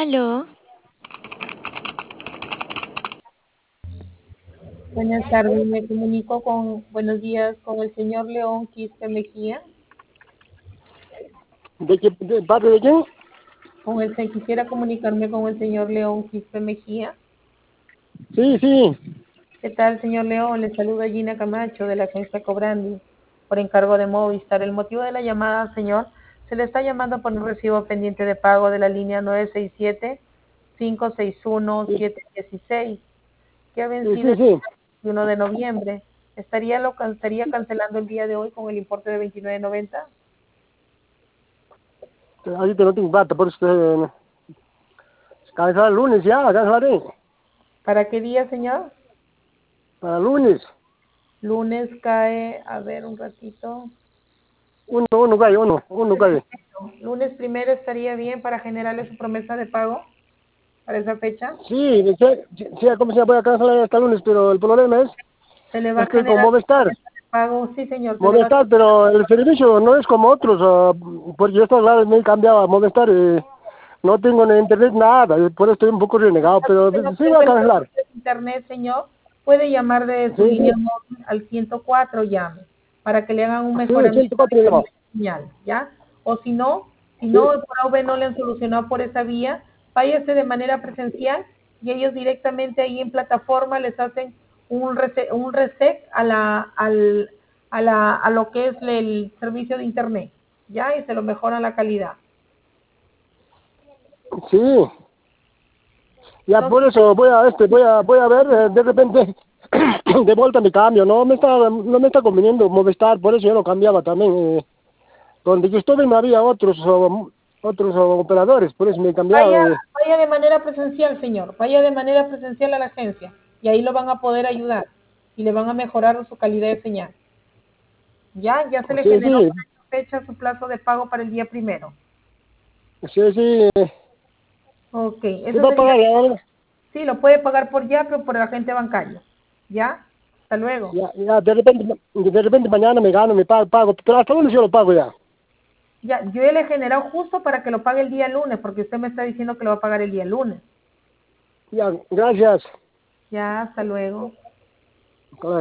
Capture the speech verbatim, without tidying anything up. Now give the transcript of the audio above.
Aló, Buenas tardes, me comunico con, buenos días, con el señor León Quispe Mejía. ¿De qué, de parte de quién? Con el, se- quisiera comunicarme con el señor León Quispe Mejía. Sí, sí. ¿Qué tal, señor León? Le saluda Gina Camacho de la agencia Cobrandi por encargo de Movistar. El motivo de la llamada, señor, se le está llamando por un recibo pendiente de pago de la línea nueve seis siete, cinco seis uno, Sí, siete uno seis, que ha sí, vencido sí, el sí. veintiuno de noviembre. ¿Estaría, lo, can- estaría cancelando el día de hoy con el importe de veintinueve noventa? Ahorita no tengo plata, por eso eh, cancelar el lunes ya, cancelaré. ¿Para qué día, señor? Para el lunes. Lunes cae, a ver un ratito. Uno, uno cae, uno, uno Lunes cae. primero, lunes primero estaría bien para generarle su promesa de pago para esa fecha. Sí, sí, sí, ¿cómo se voy a cancelar hasta el lunes? Pero el problema es, Se le va es a que con generar su Movistar, promesa de pago. Sí, señor, se le va a... Movistar, pero el servicio no es como otros, ah, porque yo esta vez me he cambiado a Movistar y no tengo ni internet, nada, y por eso estoy un poco renegado, pero Si no sí voy a tiene el cancelar. servicio de internet, señor, puede llamar de su Sí, línea sí, móvil al ciento cuatro, llame, para que le hagan un sí, mejoramiento ciento cuatro de calidad llevado. de señal, ¿ya? O si no, si Sí, no por A V no le han solucionado por esa vía, váyase de manera presencial y ellos directamente ahí en plataforma les hacen un reset, un reset a la, al, a la, a lo que es el servicio de internet, ¿ya? Y se lo mejoran la calidad. sí. Ya No por sé, eso voy a este voy a voy a ver eh, de repente de vuelta mi cambio, no me está no me está conveniendo Movistar, por eso yo lo cambiaba también. Eh, donde yo estuve no había otros o, otros o, operadores, por eso me he cambiado. Vaya, Eh. vaya de manera presencial, señor. Vaya de manera presencial a la agencia y ahí lo van a poder ayudar y le van a mejorar su calidad de señal. Ya, ya se le Sí, generó sí, para esta fecha su plazo de pago para el día primero. sí, sí, eh, Ok, sí eso va a sería, pagar ya, sí, lo puede pagar por ya, pero por el agente bancario. Ya, hasta luego. ya, ya, de repente de repente mañana me gano mi pago, pago, pero hasta lunes yo lo pago ya. Ya, yo ya le he generado justo para que lo pague el día lunes, porque usted me está diciendo que lo va a pagar el día lunes. Ya, gracias. Ya, hasta luego. Hasta luego.